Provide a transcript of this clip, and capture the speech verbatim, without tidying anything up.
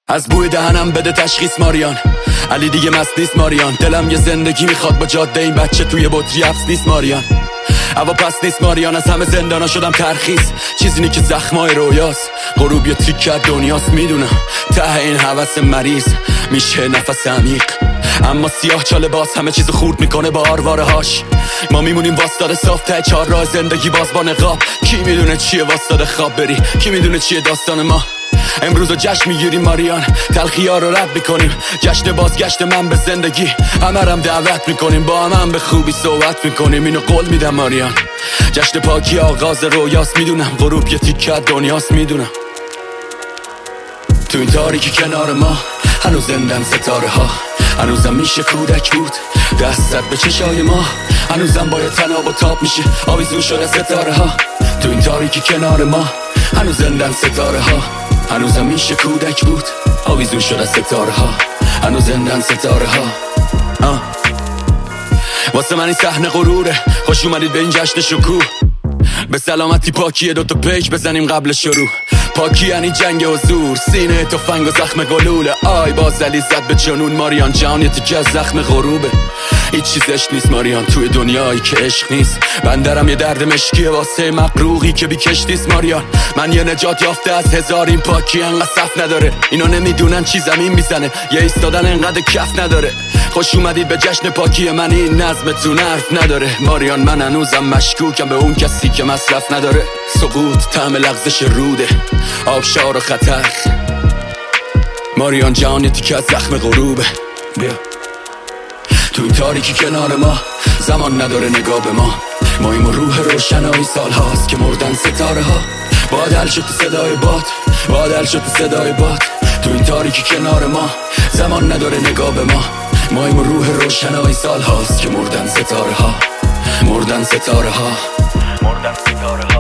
از بوی دهنم بده تشخیص ماریان، علی دیگه مست نیست ماریان. دلم یه زندگی میخواد با جاده این بچه توی بطری حبس نیست ماریان. هوا پس نیست ماریان، از همه زندانا شدم ترخیص. چیزی نی که زخمای رویاست، غروب یه تیک از دنیاست. میدونم ته این هوس مریض میشه نفس عمیق، اما سیاه چاله باز همه چیزو خورد میکنه با آرواره هاش. ما میمونیم واسطاده صاف ته چهار راه زندگی باز با نقاب. کی میدونه چیه واسطاده خواب بری، کی میدونه چیه داستان ما. امروزو جشن میگیریم ماریان، تلخی‌ها رو رد میکنیم. جشن بازگشت من به زندگی، همه رم دعوت میکنیم. با هم, هم به خوبی صحبت میکنیم، اینو قول میدم ماریان. جشن پاکی آغاز رویاست، میدونم غروب یه تیکه دنیاست. میدونم تو این تاریکی کنار ما هنوز زندن ستاره ها. هنوزم میشه کودک بود دستت به چشای ما، هنوزم باید تناب و تاب میشه آویزون شده ستاره ها. تو این تاریکی کنار ما هنوز زندن ستاره ها. هنوزم میشه کودک بود آویزون شده ستاره ها. هنوز زندن ستاره ها. آه. واسه من این صحنه غروره، خوش اومدید به این جشن شکوه. به سلامتی پاکیه دوتا پیک بزنیم قبل شروع. پاکی یعنی جنگ حضور، سینه تفنگ و زخم گلوله. آی باز علی زد به جنون ماریان، جهان یه تیکه از زخم غروبه. هیچ چیزش نیست ماریان توی دنیایی که عشق نیست. بندرم یه درد مشکیه واسه مقروقی که بی کشتیست ماریان. من یه نجات یافته از هزار، این پاکی انقدر صف نداره. اینا نمیدونن چی زمین میزنه، یه ایستادن انقدر کف نداره. خوش اومدید به جشن پاکی من، این نظمتون حرف نداره ماریان. من هنوزم مشکوکم به اون کسی که مصرف نداره. سقوط طعم لغزش روده، آبشار و خطر ماریان. جهان یه تیکه از زخم غروبه. بیا تو این تاریکی کنار ما، زمان نداره نگاه به ما. ماییم و روح روشنایی سال هاست که مردن ستاره ها. بادل شد تو صدای باد، بادل شد تو صدای باد. تو این تاریکی کنار ما، زمان نداره نگاه به ما. ماییم و روح روشنایی سال هاست که مردن ستاره ها. مردن ستاره ها. مردن ستاره ها.